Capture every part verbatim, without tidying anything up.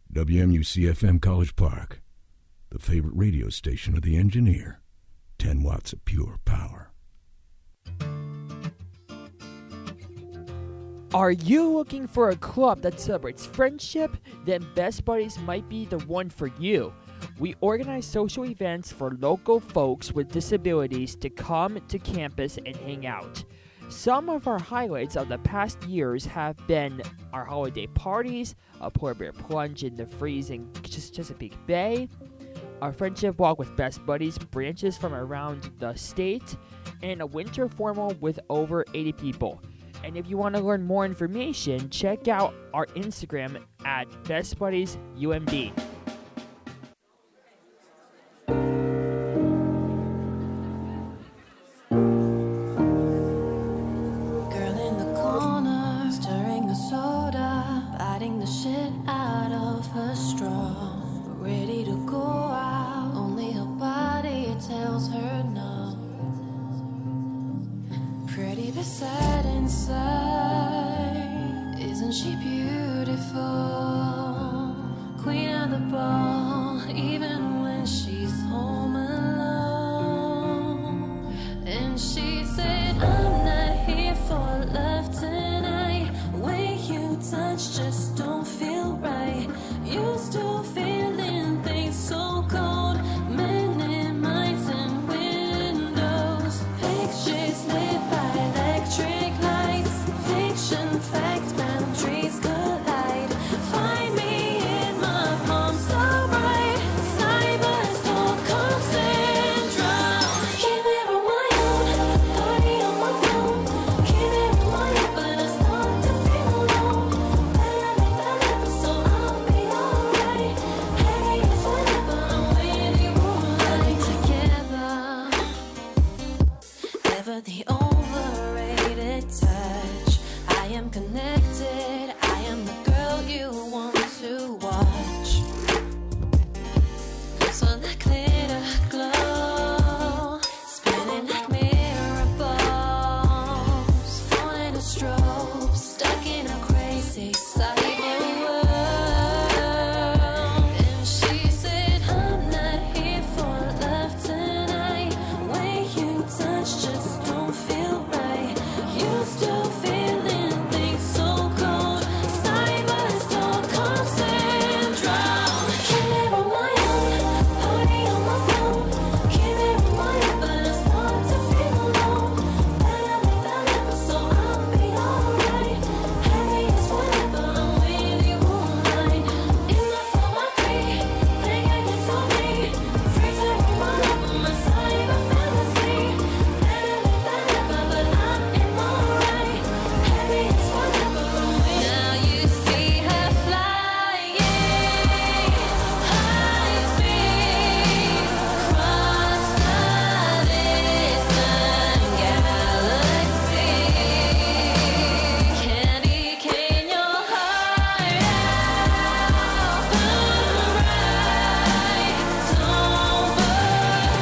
W M U C F M College Park, the favorite radio station of the engineer. ten watts of pure power. Are you looking for a club that celebrates friendship? Then Best Buddies might be the one for you. We organize social events for local folks with disabilities to come to campus and hang out. Some of our highlights of the past years have been our holiday parties, a polar bear plunge in the freezing Chesapeake Bay, our friendship walk with Best Buddies branches from around the state, and a winter formal with over eighty people. And if you want to learn more information, check out our Instagram at Best Buddies U M D. Sad inside, isn't she beautiful? Queen of the ball, even when she's home alone. And she said, I'm not here for love tonight. Way you touch just don't feel right. Used to feeling things so cold. Men in minds and windows. Pictures lit by electric lights, fiction, fact, boundaries collide. Find me in my palm so bright. Cyberstalk comes and drown. Keep it on my own, party on my phone. Keep it on my own, but I start to feel alone. Better make that happen so I'll be alright. Hey, it's whatever, I'm with you right together. Never the overrated touch. I am connected. I am the girl you want to watch. So like glitter glow, spinning like mirror balls, falling a strobe, stuck in a crazy cyber world. And she said, I'm not here for love tonight. Way you touch just don't feel right. You still feeling things so cold. Cyberstalk comes and drown. Can't live on my own, party on my phone. Can't live on my own, but I start to feel alone. Better make that happen so I'll be alright. Hey, it's whatever, I'm with you all night. In my phone, my creep, think I can tell me. Free to roam my love on my cyber fantasy. Better make that happen, but I'm in alright. Hey, it's whatever, I'm with you. Now you see her flying high speed across the distant galaxy. Candy cane your heart out, burn bright, don't burn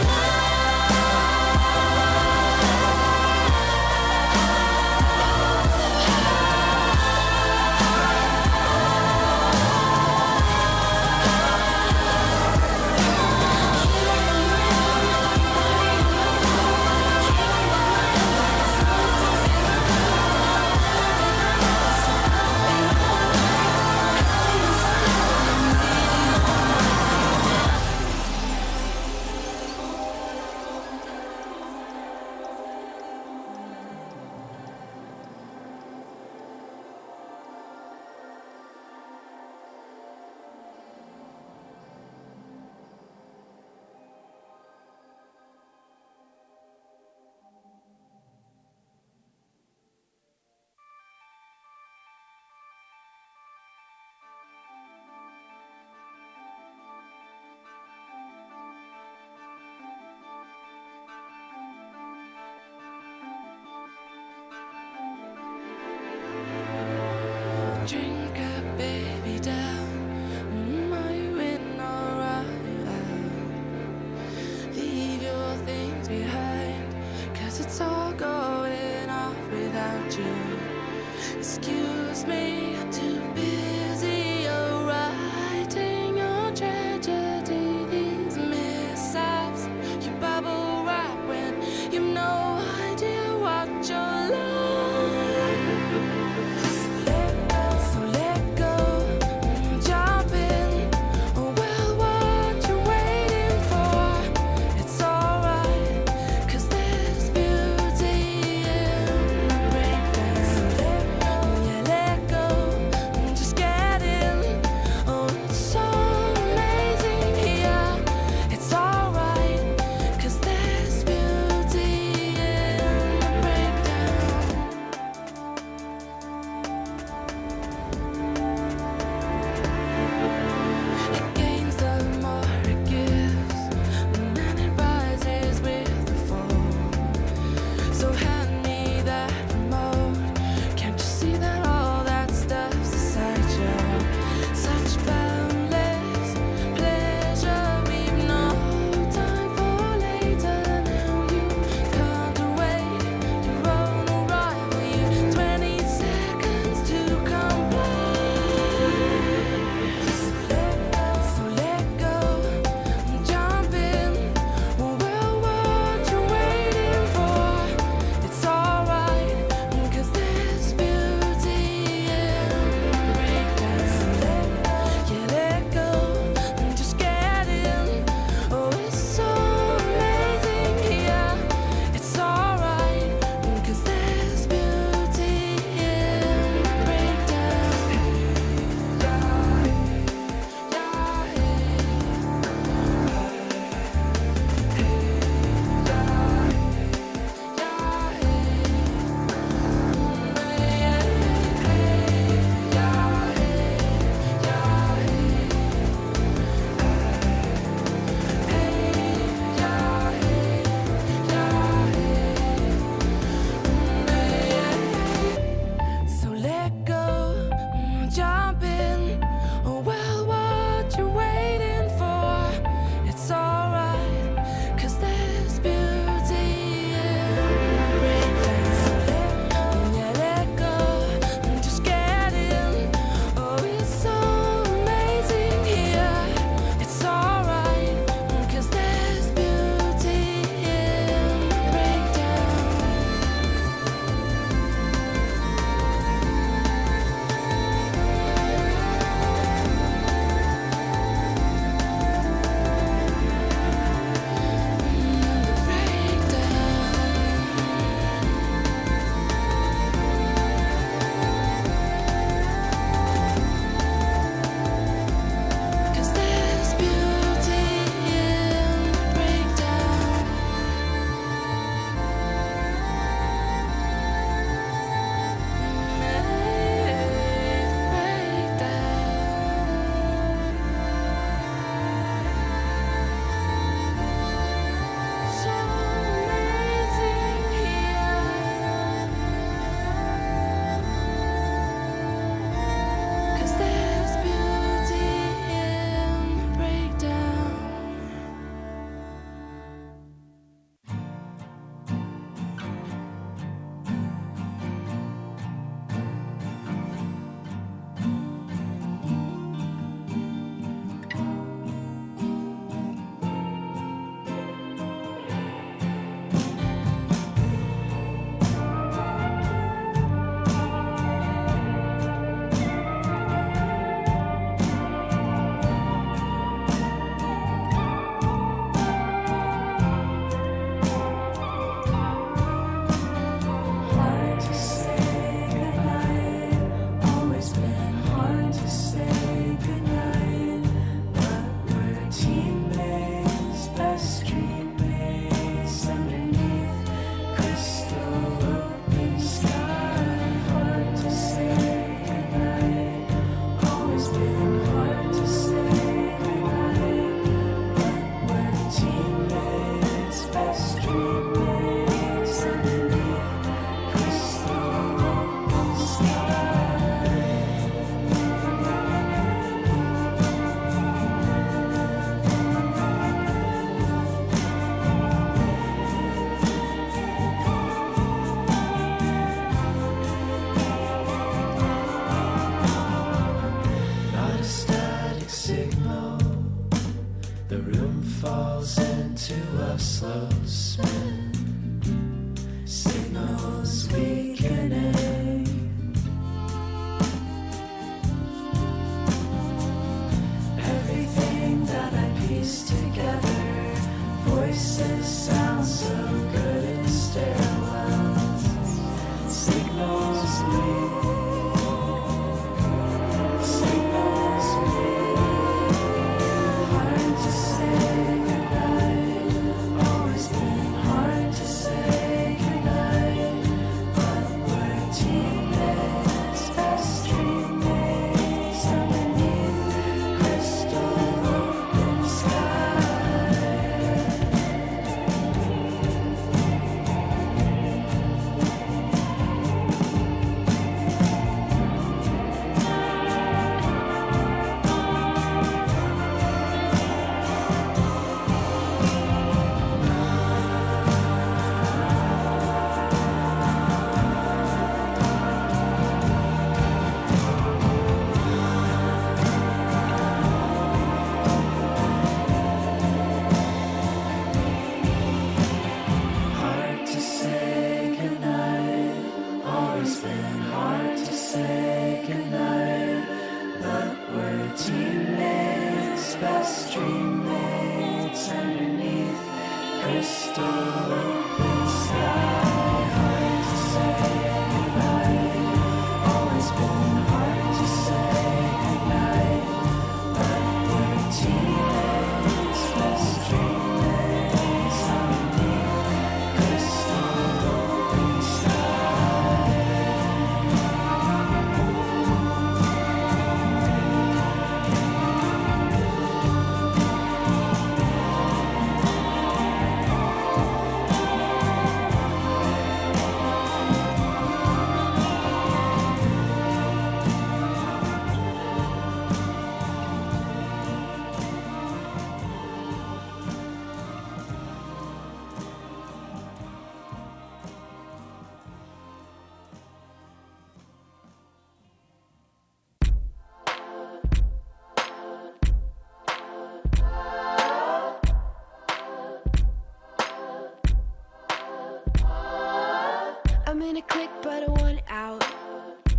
drink up, baby, down. Mm, are you in alright? Leave your things behind, 'cause it's all going off without you. Excuse me, I'm too busy, you're writing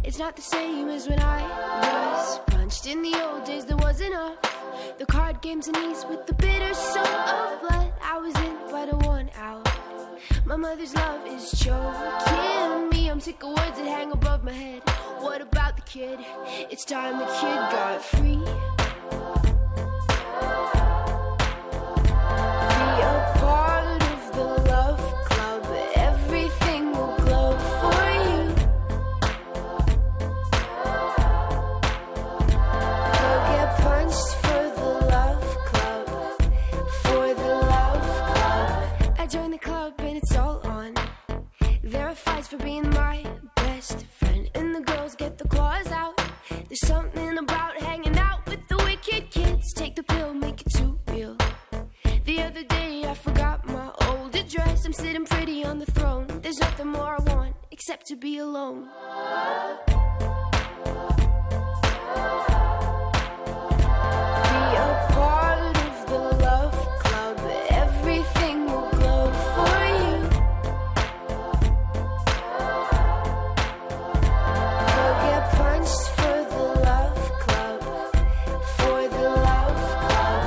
It's not the same as when I was punched. In the old days there was enough. The card games and knees with the bitter soul of blood. I was in but I won out. My mother's love is choking me. I'm sick of words that hang above my head. What about the kid? It's time the kid got free. Be a part of the love club. Everything will glow for you. Go get punched for the love club. For the love club. I joined the club and it's all on. There are fights for being my best friend, and the girls get the claws out. There's something about hanging out with the wicked kids. Take the pill, make it too real. The other day I forgot my old address. I'm sitting pretty on the throne. There's nothing more I want except to be alone. Be a part of the love club. Everything will glow for you. Go get punched for the love club. For the love club.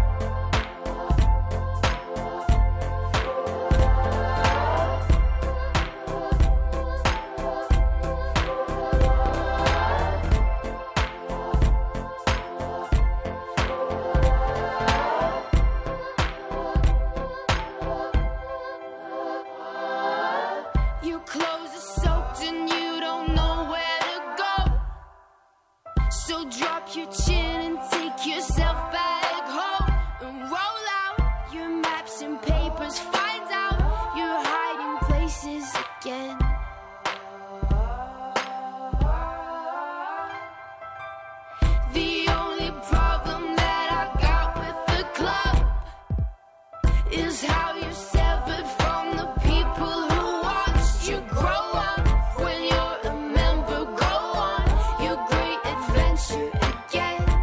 Your clothes are soaked and you don't know where to go. So drop your chin and take yourself back home. And roll out your maps and papers. Find out you're hiding places again. The only problem that I got with the club is how you severed from the people who watched you grow up. When you're a member, go on your great adventure again.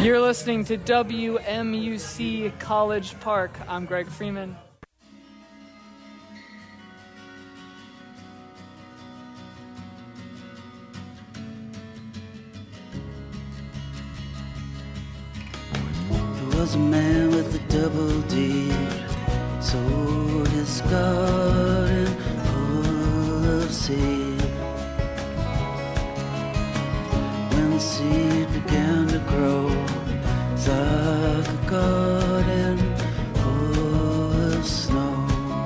You're listening to W M U C College Park. I'm Greg Freeman. There was a man with a double deed, sold his garden full of seed. When the seed began to grow, it's like a garden full of snow.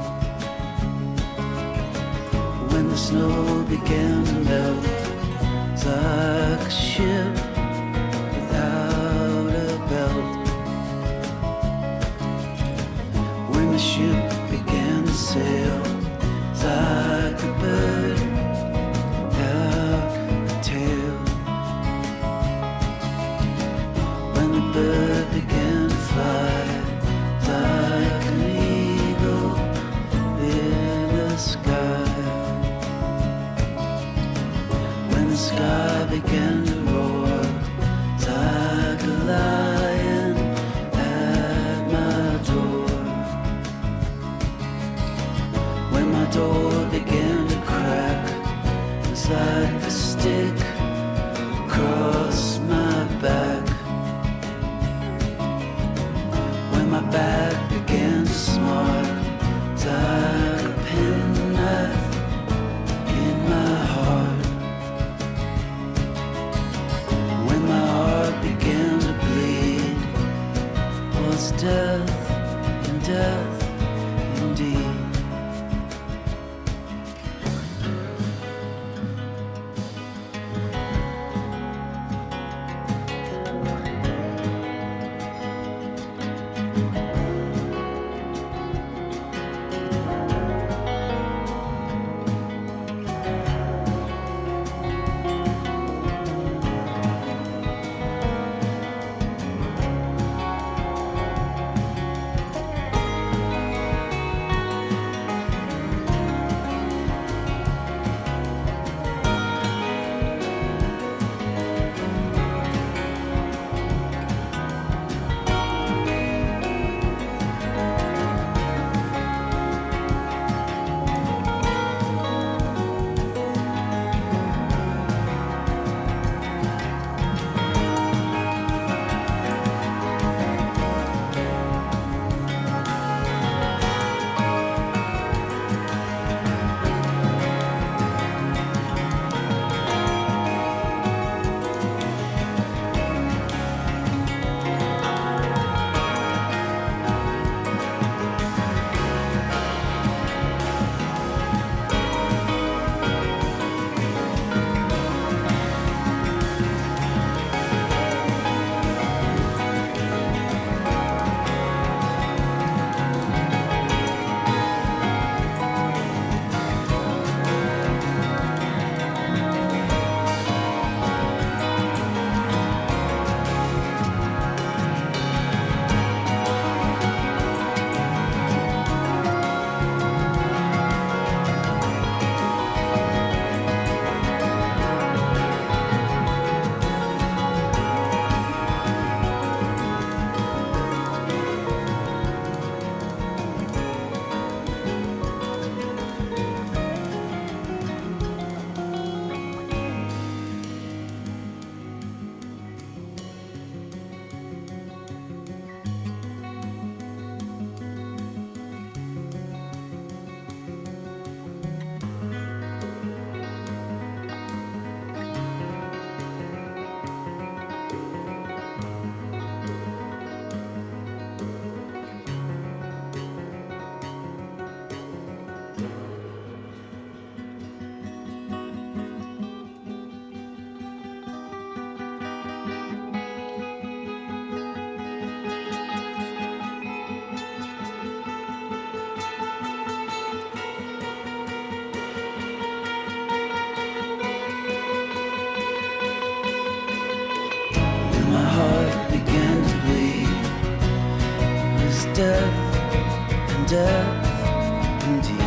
When the snow began to melt, it's like a ship without a belt. When the ship began to sail, it's like a bird without a tail. When the bird began to fly, it's like an eagle in the sky. When the sky began to roar, it's like a lion at my door. When my door began to crack, it's like a stick across my back. When my back began to smart, it's like a penknife in my heart. When my heart began to bleed, was death and death indeed. death and death indeed.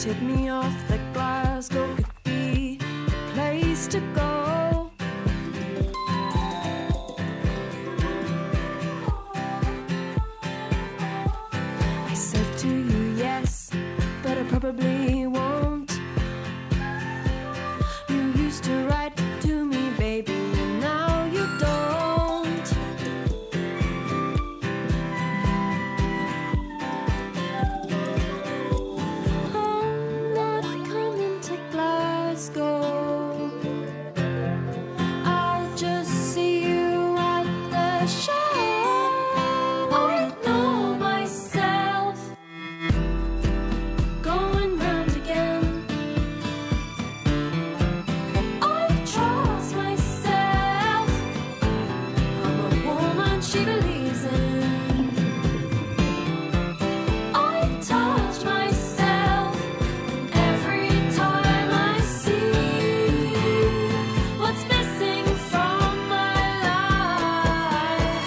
tip me off that Glasgow could be the place to go. I said to you yes, but I probably won't. You used to write to me, baby, and now you don't. I'm not coming to Glasgow. I'll just see you at the show. I know myself. Going round again. I trust myself. I'm a woman she believes in. I touch myself, and every time I see what's missing from my life.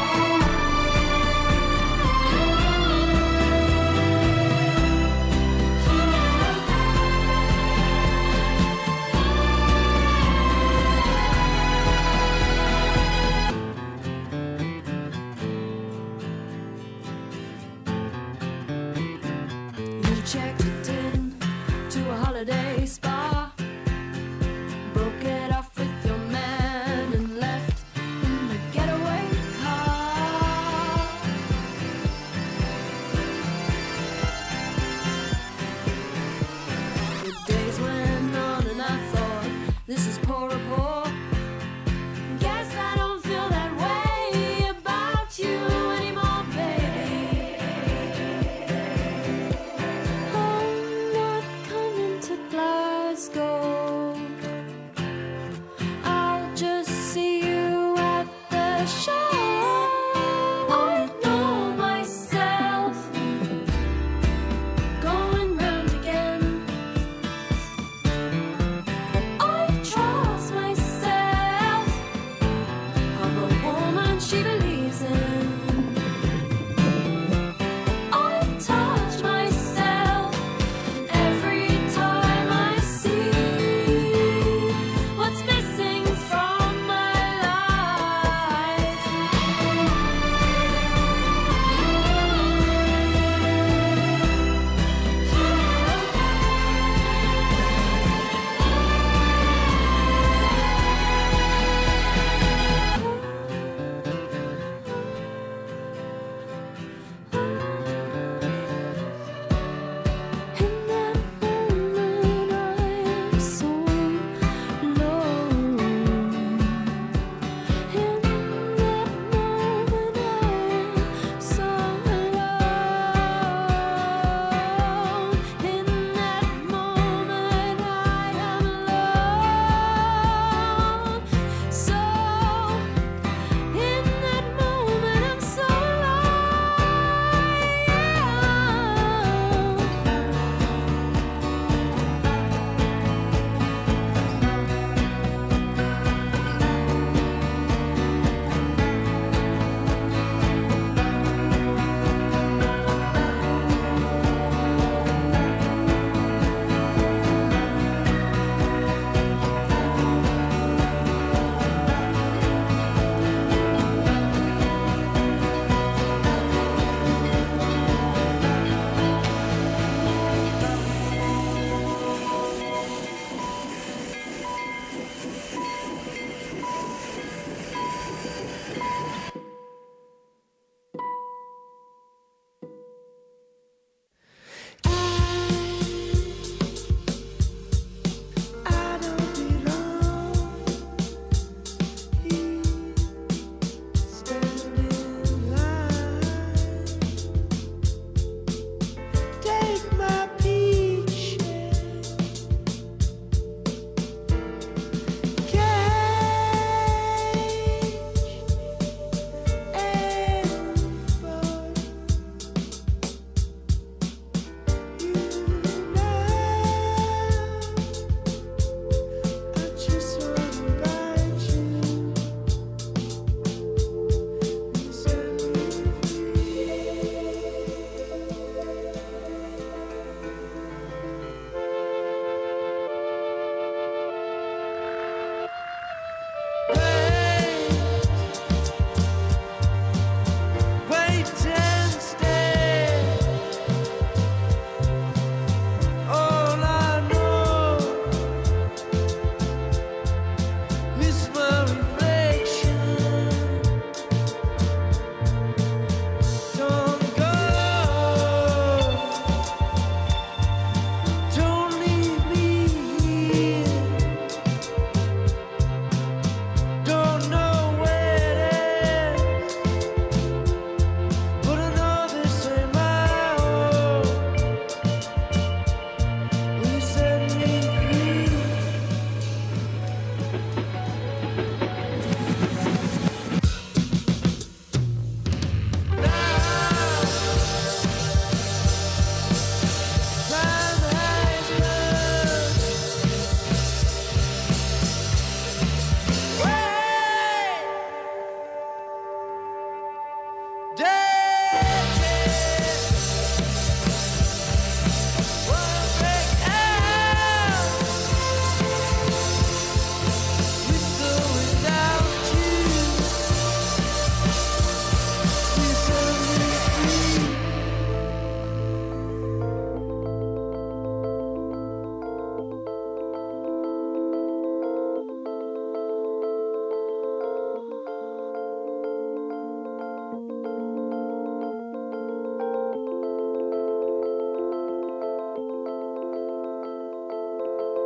You checked in to a holiday spa, broke it off with your man and left in the getaway car. The days went on and I thought, this is poor rapport. Guess I don't feel that way about you anymore, baby. I'm not coming to Glasgow. I'll just see you at the show. I know myself. Going round again. I trust myself. I'm a woman she believes in. I touch myself, and every time I see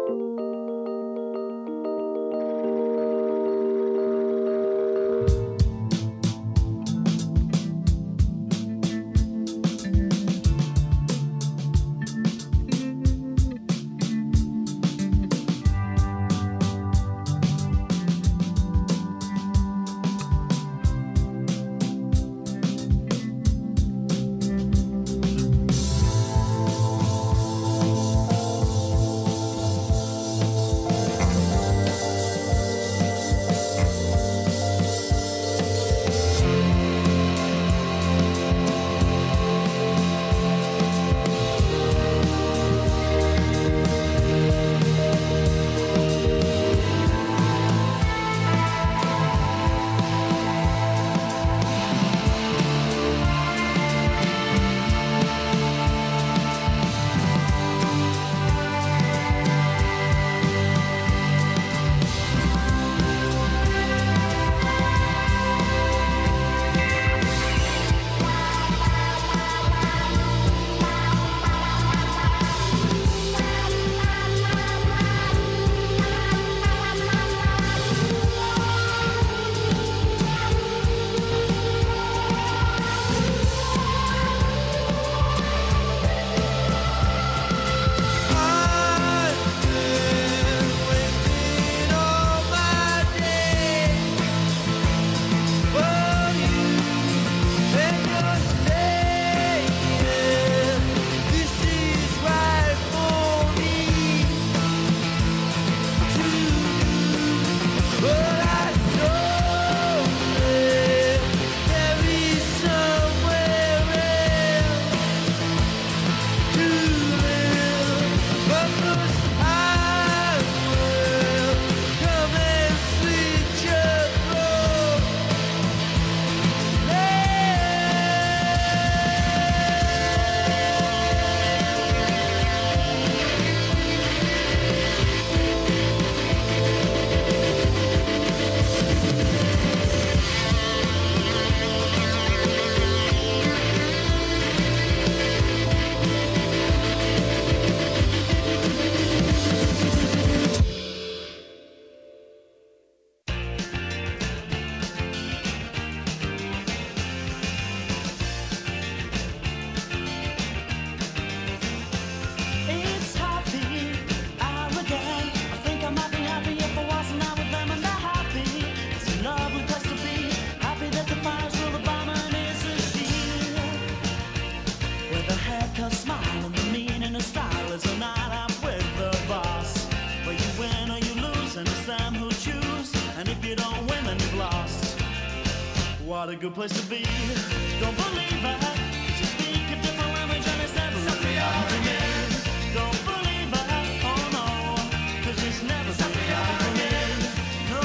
What a good place to be. Don't believe it, 'cause you speak a different language and it's never really happened to me. Don't believe it, oh no, 'cause it's never really happened to me. No,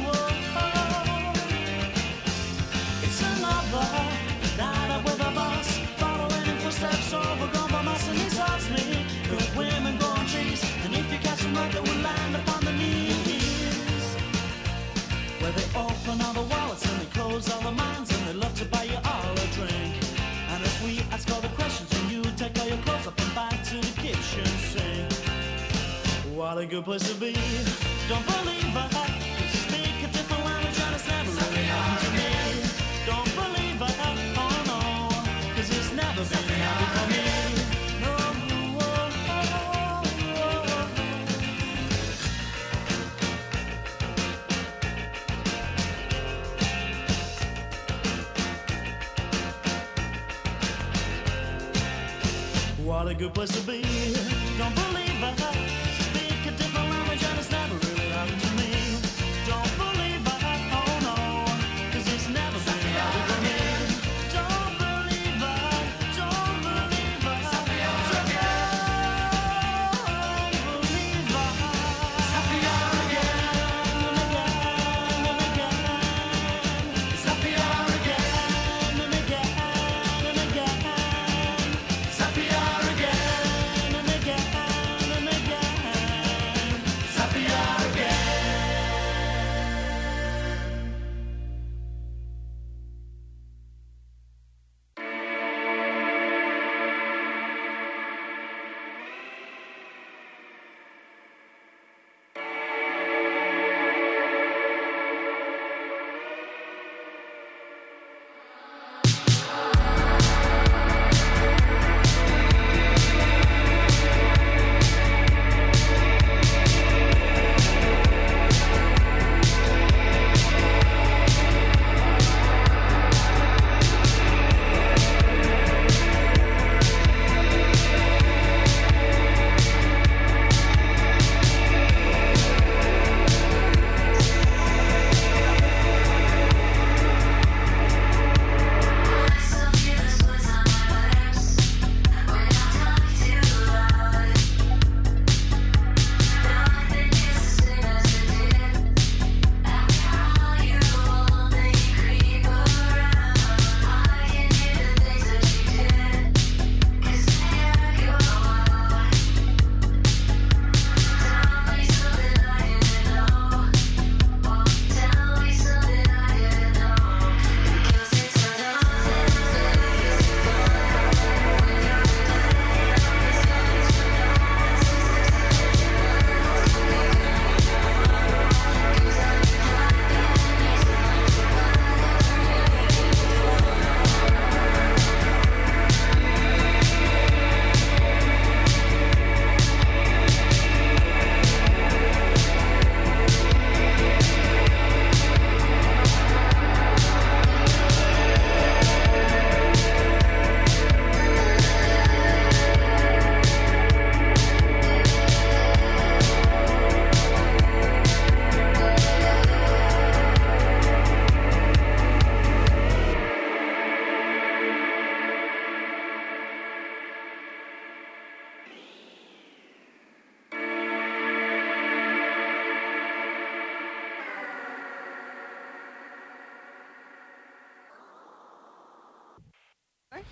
oh, oh. It's another night out with a boss, following in footsteps overgrown by moss, and he tells me good women go on trees, and if you catch them right, they will land upon the knees. Where they open all the wallets and they close all the minds, and they love to buy you all a drink. And as we ask all the questions, and you take all your clothes up and back to the kitchen sink. What a good place to be. Don't believe it, 'cause you speak a different language and it's never really happened to me. Don't believe it, oh no, 'cause it's never been happened for me. No, oh, oh, oh, oh. What a good place to be. Don't believe it. Speak a different language and it's never really happened to me. Don't believe it. Oh no, 'cause it's never been happened for me. Don't believe it. Don't believe it. Don't believe it. It's happier again and again and again. It's happier again and again and again. It's happier again and again and again.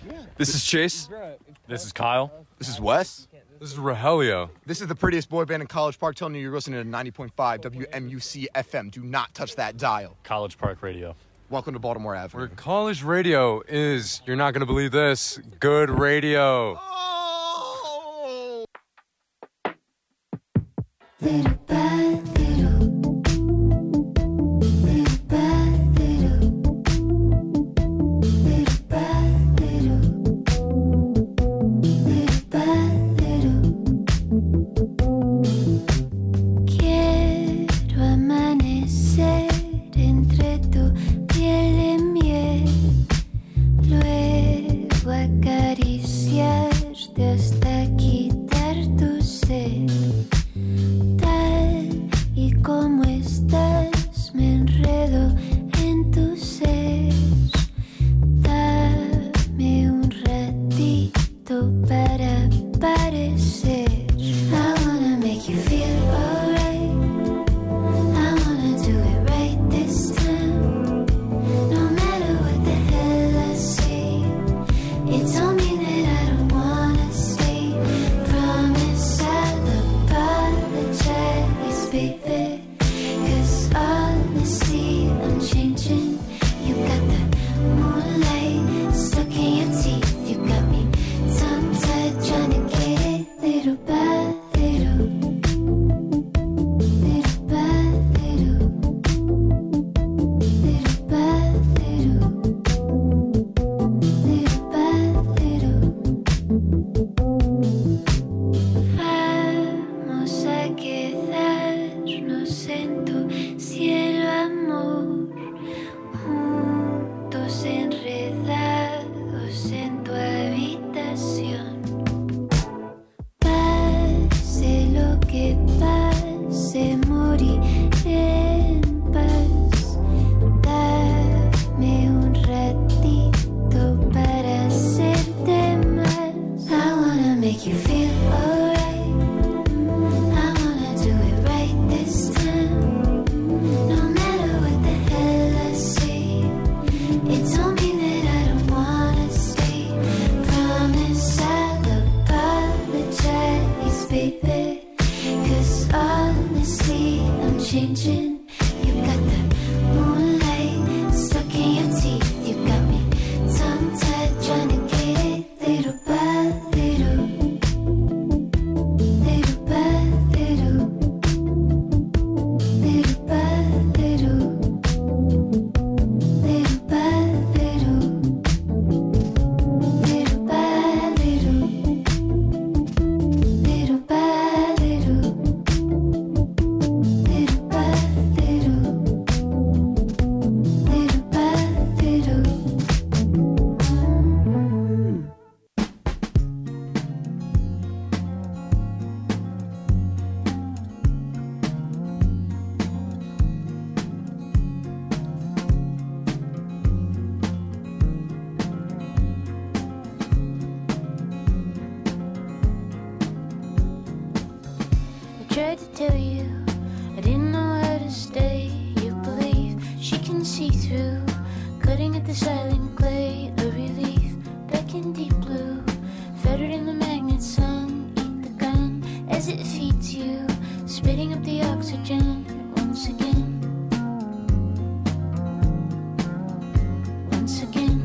This is Chase. This is Kyle. This is Wes. This is Rogelio. This is the prettiest boy band in College Park telling you you're listening to ninety point five W M U C F M. Do not touch that dial. College Park Radio. Welcome to Baltimore Avenue. Where college radio is, you're not going to believe this, good radio. Oh! Little bad little, little bad little, little bad little, little bad little. Quiero amanecer entre tu piel y miel, luego acariciarte hasta quitar tu sed. Tal y como estás, me enredo en tu ser. Dame un ratito para aparecer. I wanna make you feel alright. I wanna do it right this time. No matter what the hell I say, it don't mean that I don't wanna stay. Promise I'll apologize, baby. Cause honestly, I'm changing. You got the moonlight stuck in your teeth. You got me tongue-tied trying to get it. Little by little, little by little, little by little, little by little. Vamos a quedarnos en tu cielo, amor, juntos enredados en tu habitación. Pase lo que pase, moriré en paz. Dame un ratito para hacerte más. I wanna make you feel alright. I wanna do it right this time. No matter what the hell I say, it don't mean that I don't wanna stay. Promise I'll apologize, baby. Cause honestly, I'm changing. You got the moonlight stuck in your teeth. You got me tongue-tied trying to get it. Little by little, little by little, little by little, little by little, little by little, little by little, little by little, little by little. I tried to tell you I didn't know how to stay. You believe she can see through, cutting at the silent clay. A relief back in deep blue, fettered in the magnet sun. Eat the gun as it feeds you, spitting up the oxygen once again. Once again.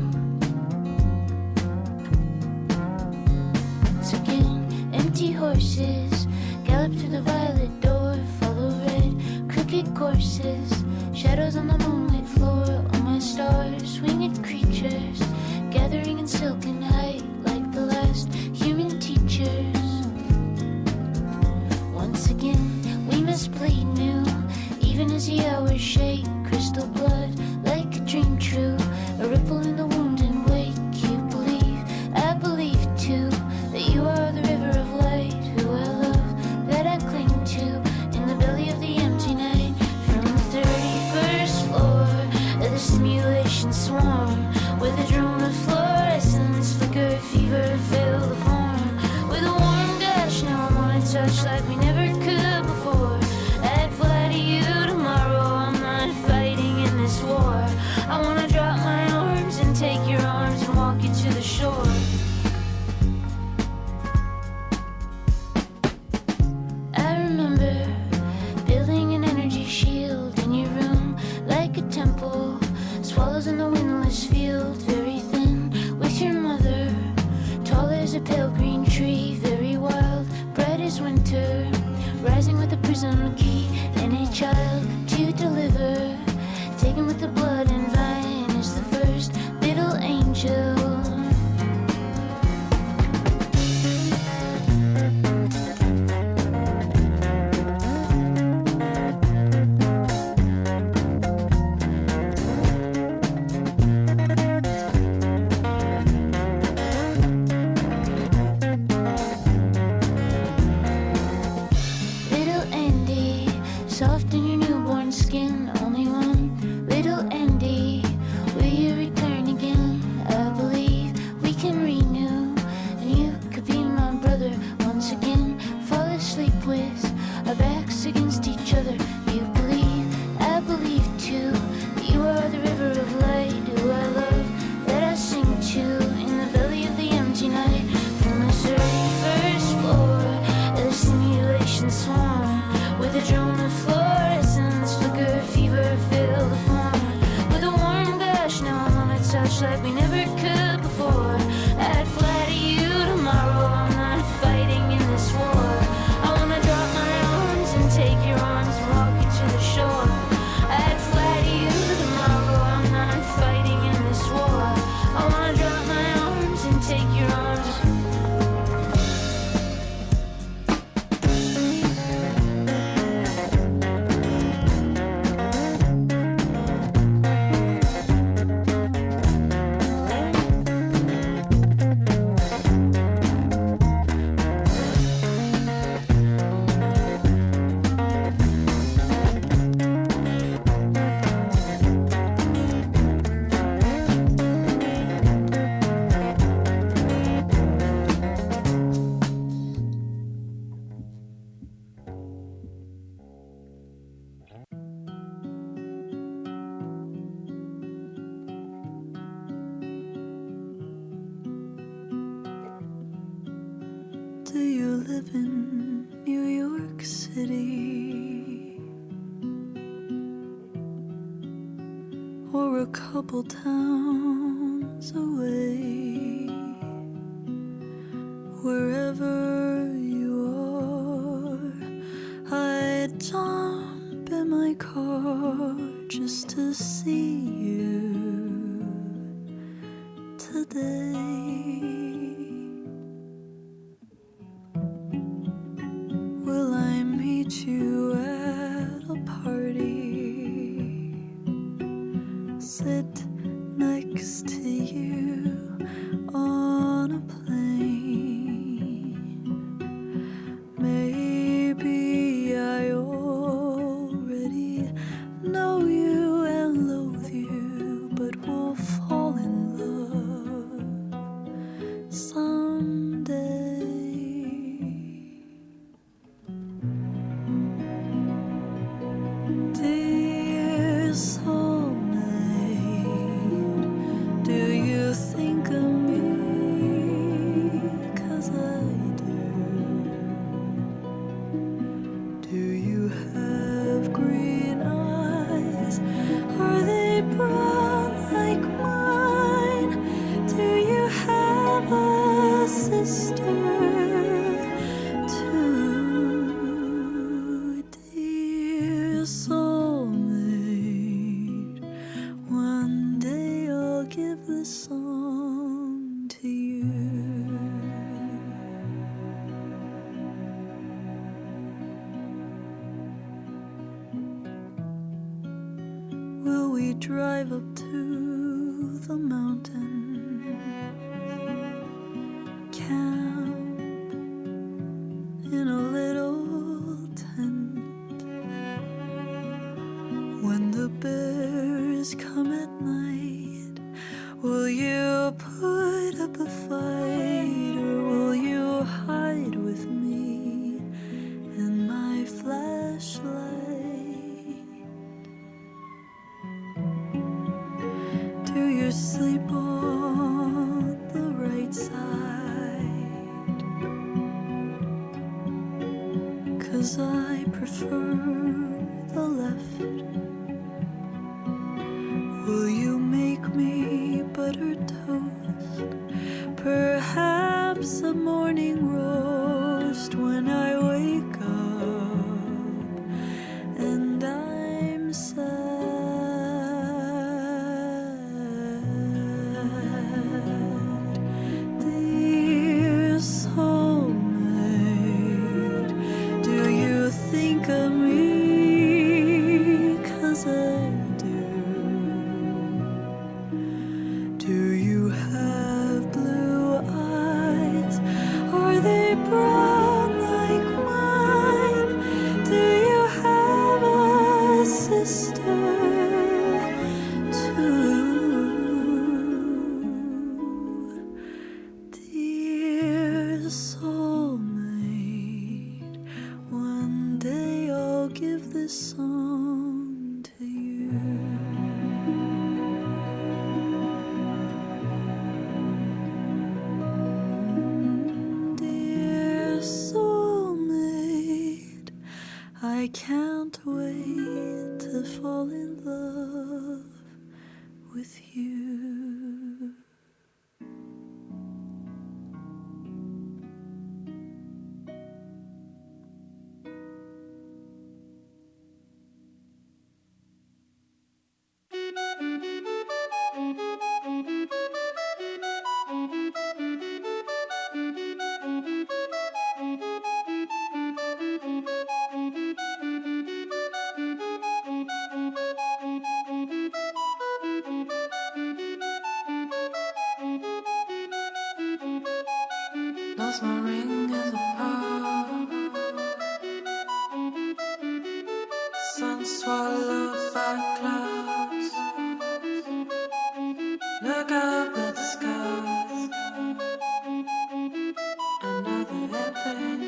Once again. Empty horses gallop through the violet door, follow red crooked courses, shadows on the moonlit floor. All my stars, winged creatures, gathering in silken height like the last human teachers. Once again, we must bleed new, even as the hours shake. Crystal blood like a dream true, a ripple in the wound and wake. You believe, I believe too, that you are the river of light, who I love, that I cling to, in the belly of the empty night. From the thirty-first floor of the simulation swarm, with a drone of fluorescence flickering prison key, any child to deliver, taken with the blood and vine is the first little angel. Soft in your newborn skin, only one little Andy. Will you return again? I believe we can renew, and you could be my brother once again. Fall asleep with our backs against each other. You believe, I believe too. You are the river of light, who I love, that I sing to in the belly of the empty night. From the thirty-first floor, the simulation swarm with a drone of fluorescence, flicker, fever, fill the form with a warm gush. Now I'm on a touch like we never could before. I'd fly to you tomorrow. I'm not fighting in this war. I wanna drop my arms and take your arms and walk you to the shore. I'd fly to you tomorrow. I'm not fighting in this war. I wanna drop my arms and take your arms. Do you live in New York City? Or a couple towns away? Wherever you are, I'd jump in my car just to see you today. Will I meet you at a party? Sit next to you on a plane? Maybe I already know you and loathe you, but we'll fall in love someday. Dear soulmate, do you think of me? 'Cause I do. Do you have green eyes? Are they brown like mine? Do you have a sister? Soulmate, one day I'll give this song to you. Will we drive up to the mountain, camp in a little tent? When the bears come at night, will you put up a fight, or will you hide with me in my flashlight? Do you sleep on the right side? 'Cause I prefer the left. Will you make me buttered toast? Perhaps a morning roast when I wake up this song to you. Dear soulmate, I can't wait to fall in love with you. Lost my ring in the park. Sun swallowed by clouds. Look up at the skies. Another airplane.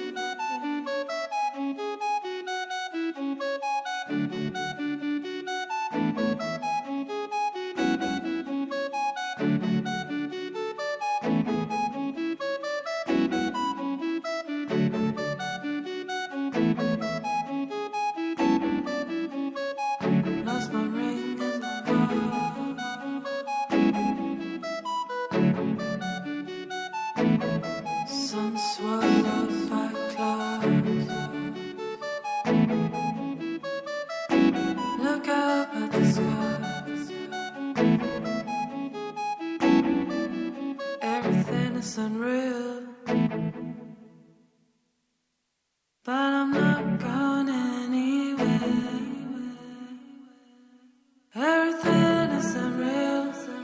Lost my ring in the park. Sun swallowed by clouds. Look up at the skies. Everything is unreal, but I'm not going anywhere. Everything is unreal,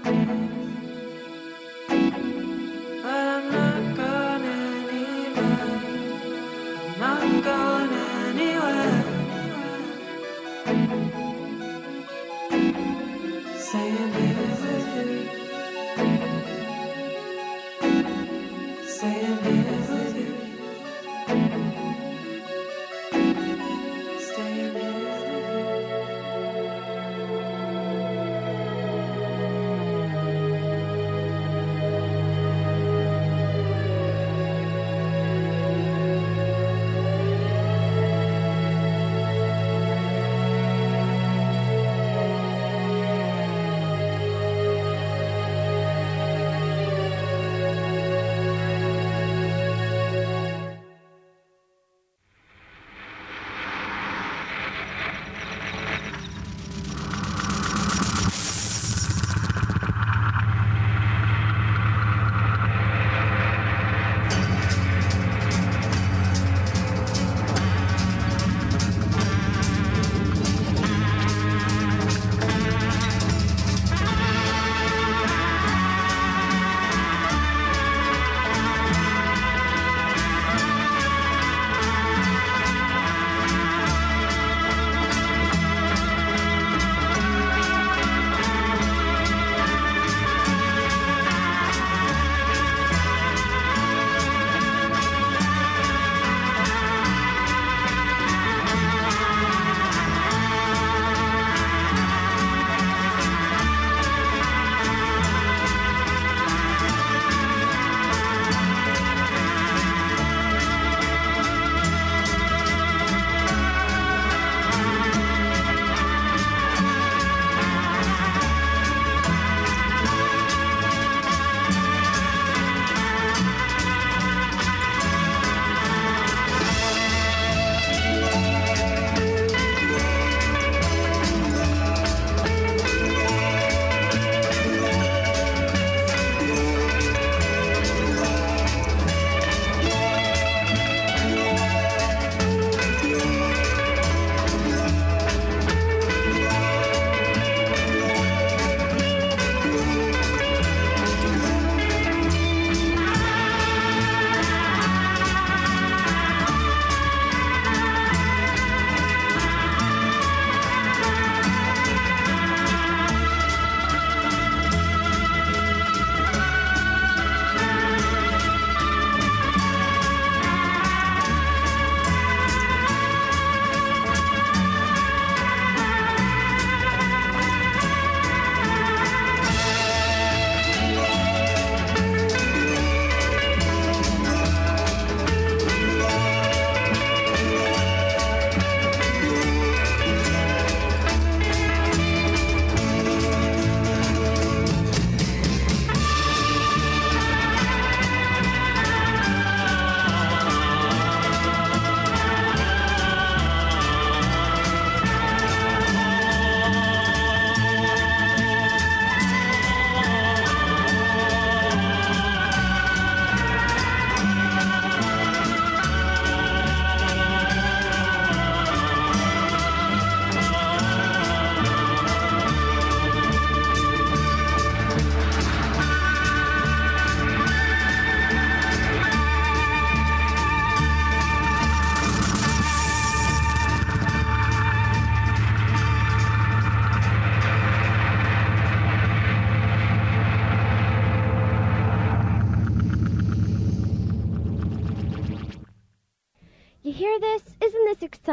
but I'm not going anywhere. I'm not going anywhere. Staying here with you.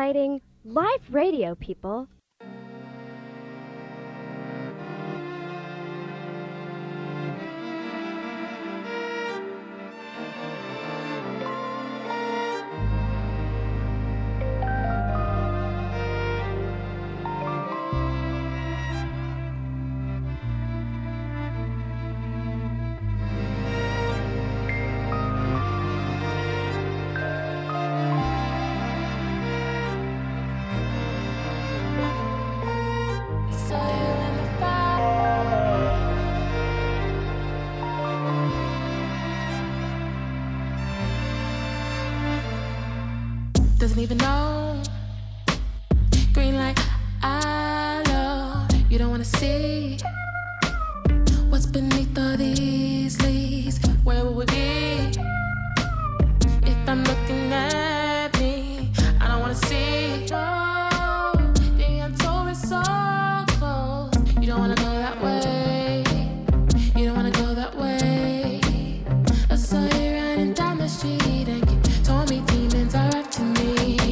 exciting live radio, people. Doesn't even know. Green light, I love. You don't wanna see what's beneath all these leaves. Where would we be if I'm looking at me? I don't wanna see. Oh, the untold is so close. You don't wanna go that way. You don't wanna go that way. I saw you running down the street and you told me demons are after me.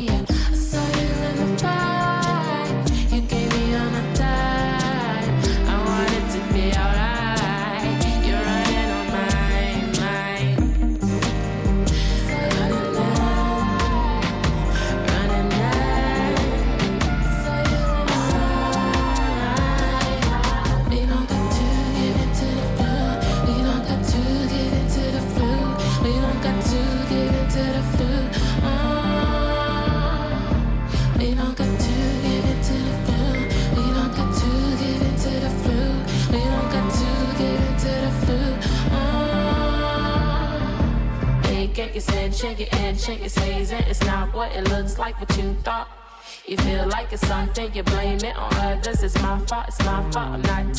Shake it and shake it, says it. It's not what it looks like, what you thought. You feel like it's something, you blame it on others. It's my fault, it's my fault. I'm not